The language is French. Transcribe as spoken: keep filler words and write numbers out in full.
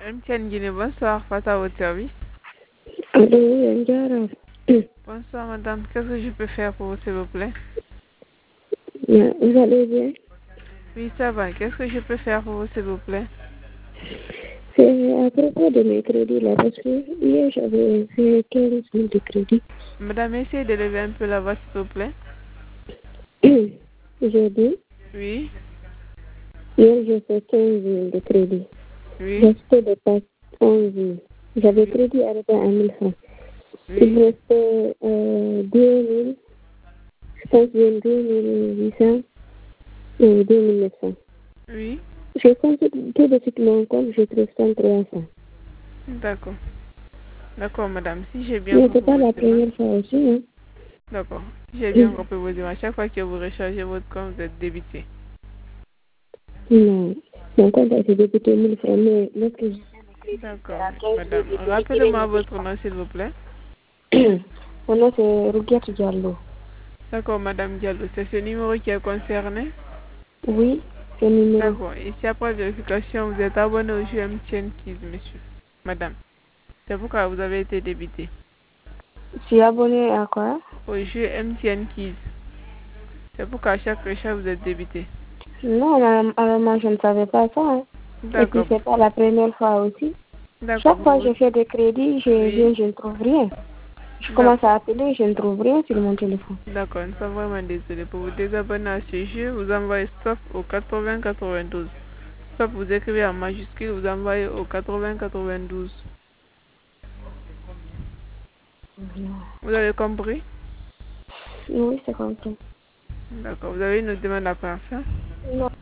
M T N Guinée, bonsoir, face à votre service. Allô, Yangara. Bonsoir madame, qu'est-ce que je peux faire pour vous s'il vous plaît? Vous allez bien? Oui, ça va, qu'est-ce que je peux faire pour vous s'il vous plaît? C'est à propos de mes crédits là, parce que hier j'avais fait quinze mille de crédit. Madame, essayez de lever un peu la voix s'il vous plaît. J'ai dit, Oui, hier j'ai fait quinze mille de crédit. oui, Restait de pas onze mille. J'avais oui, crédit arrêté à mille francs. Il oui, restait euh, deux mille, je pense bien deux mille huit cents ou deux mille neuf cents. oui, J'ai compté tout de suite mon compte, je trouve cent trois cents. d'accord. D'accord madame, si j'ai bien Mais compris c'est pas vos la demandes, première fois aussi, hein. d'accord, si j'ai bien compris vos demandes, chaque fois que vous rechargez votre compte, vous êtes débité. Non, mon compte a été débuté mille francs, mais lorsque j'ai fait le crédit, c'est D'accord, à quinze mille, madame, j'ai retiré rappelez-moi mes mille votre nom s'il vous plaît. francs. Mon nom c'est Rukiat Diallo. D'accord madame Diallo, c'est ce numéro qui est concerné? Oui, c'est le numéro. D'accord. Ici, après vérification, vous êtes abonné au jeu M T N Kids, monsieur. Madame. C'est pourquoi vous avez été débité. Je suis abonné à quoi? Au jeu M T N Kids. C'est pourquoi à chaque recharge, vous êtes débité. Non, alors moi je ne savais pas ça, hein. Et puis D'accord. c'est pas la première fois aussi. D'accord. Chaque fois que Vous... je fais des crédits, je Oui. viens, je ne trouve rien. Je commence D'accord. à appeler, je ne trouve rien sur mon téléphone. D'accord. Nous sommes vraiment désolés. Pour vous désabonner à ce jeu, vous envoyez stop au quatre-vingts quatre-vingt-douze. Stop, vous écrivez en majuscule, vous envoyez au quatre-vingts quatre-vingt-douze. Vous avez compris? Oui, c'est comme ça. D'accord. Vous avez une demande à faire. Non.